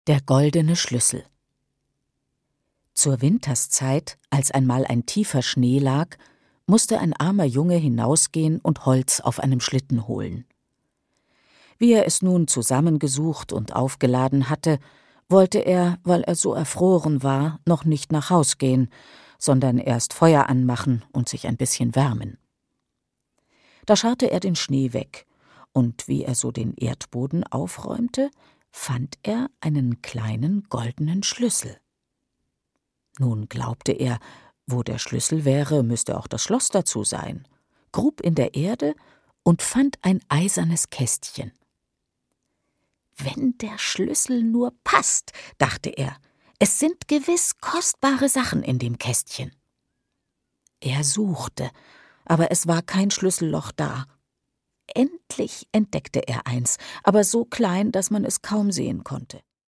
Der goldene Schlüssel. Zur Winterszeit, als einmal ein tiefer Schnee lag, musste ein armer Junge hinausgehen und Holz auf einem Schlitten holen. Wie er es nun zusammengesucht und aufgeladen hatte, wollte er, weil er so erfroren war, noch nicht nach Haus gehen, sondern erst Feuer anmachen und sich ein bisschen wärmen. Da scharrte er den Schnee weg, und wie er so den Erdboden aufräumte, fand er einen kleinen goldenen Schlüssel. Nun glaubte er, wo der Schlüssel wäre, müsste auch das Schloss dazu sein, grub in der Erde und fand ein eisernes Kästchen. »Wenn der Schlüssel nur passt«, dachte er, »es sind gewiss kostbare Sachen in dem Kästchen.« Er suchte, aber es war kein Schlüsselloch da. Endlich entdeckte er eins, aber so klein, dass man es kaum sehen konnte.